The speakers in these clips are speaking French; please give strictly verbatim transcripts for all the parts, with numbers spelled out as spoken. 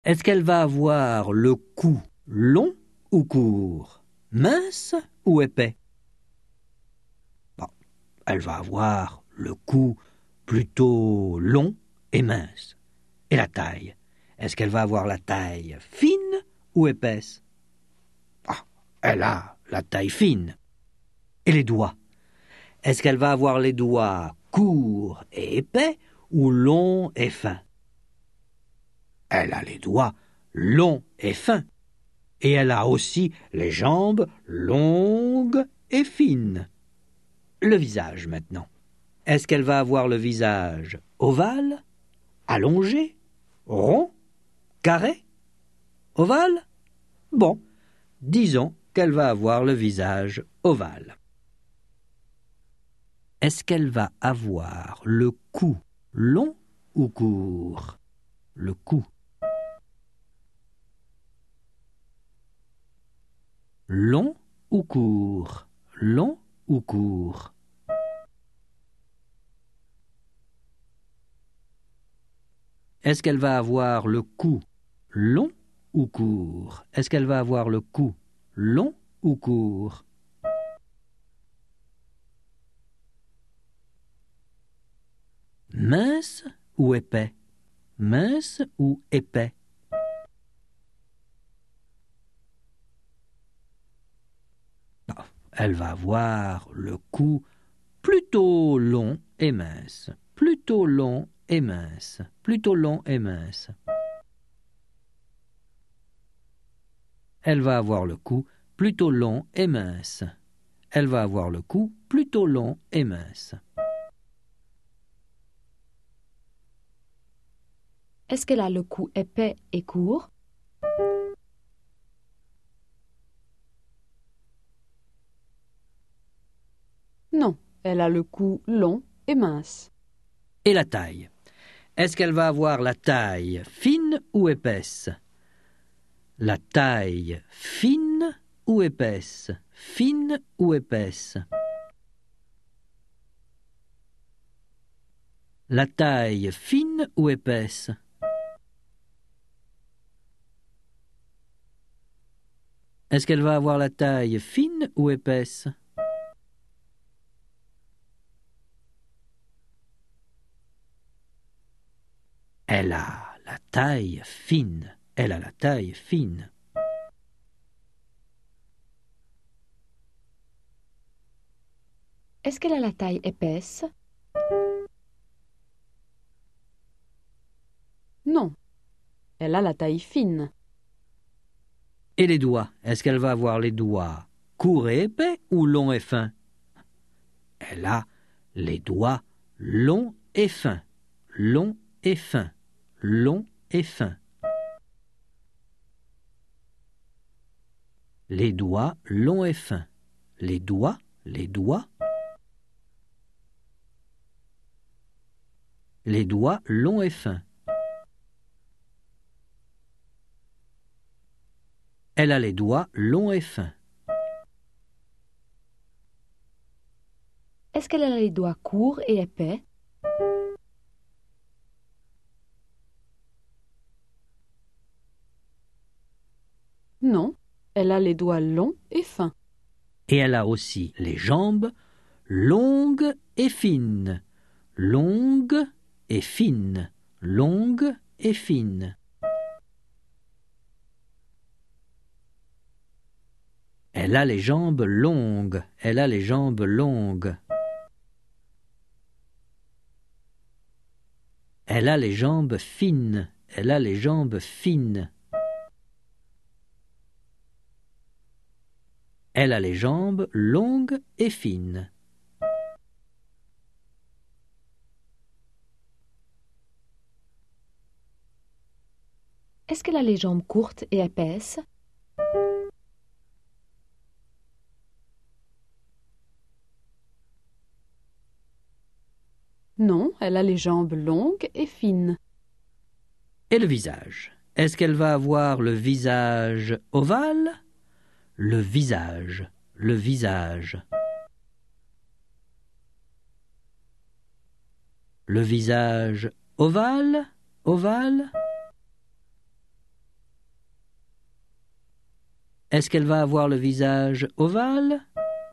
Est-ce qu'elle va avoir le cou long ou court, mince ou épais? Bon, elle va avoir le cou plutôt long et mince. Et la taille? Est-ce qu'elle va avoir la taille fine ou épaisse? Ah, elle a la taille fine. Et les doigts? Est-ce qu'elle va avoir les doigts courts et épais ou longs et fins? Elle a les doigts longs et fins. Et elle a aussi les jambes longues et fines. Le visage maintenant. Est-ce qu'elle va avoir le visage ovale, allongé, rond, carré, ovale? Bon, disons qu'elle va avoir le visage ovale. Est-ce qu'elle va avoir le cou long ou court? Le cou. Long ou court? Long ou court? Est-ce qu'elle va avoir le cou long ou court? Est-ce qu'elle va avoir le cou long ou court? Mince ou épais? Mince ou épais? Non, elle va avoir le cou plutôt long et mince. Plutôt long et mince. Plutôt long et mince. Elle va avoir le cou plutôt long et mince. Elle va avoir le cou plutôt long et mince. Est-ce qu'elle a le cou épais et court? Non, elle a le cou long et mince. Et la taille? Est-ce qu'elle va avoir la taille fine ou épaisse? La taille fine ou épaisse? Fine ou épaisse? La taille fine ou épaisse? Est-ce qu'elle va avoir la taille fine ou épaisse? Elle a la taille fine. Elle a la taille fine. Est-ce qu'elle a la taille épaisse? Non, elle a la taille fine. Et les doigts? Est-ce qu'elle va avoir les doigts courts et épais ou longs et fins? Elle a les doigts longs et fins. Longs et fins. Longs et fins. Les doigts longs et fins. Les doigts, les doigts. Les doigts longs et fins. Elle a les doigts longs et fins. Est-ce qu'elle a les doigts courts et épais? Non, elle a les doigts longs et fins. Et elle a aussi les jambes longues et fines. Longues et fines. Longues et fines. Elle a les jambes longues. Elle a les jambes longues. Elle a les jambes fines. Elle a les jambes fines. Elle a les jambes longues et fines. Est-ce qu'elle a les jambes courtes et épaisses? Non, elle a les jambes longues et fines. Et le visage? Est-ce qu'elle va avoir le visage ovale? Le visage, le visage. Le visage ovale, ovale. Est-ce qu'elle va avoir le visage ovale?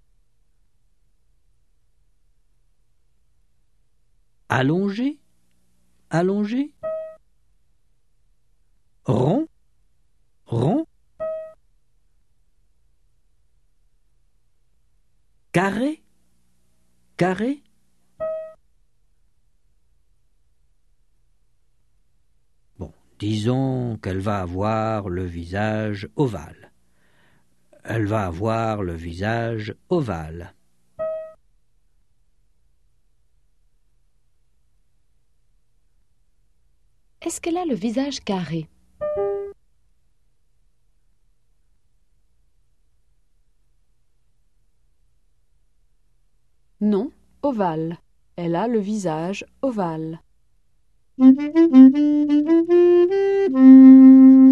Allongé? Allongé? Rond? Rond? Carré? Carré? Bon, disons qu'elle va avoir le visage ovale. Elle va avoir le visage ovale. Est-ce qu'elle a le visage carré? Non, ovale. Elle a le visage ovale.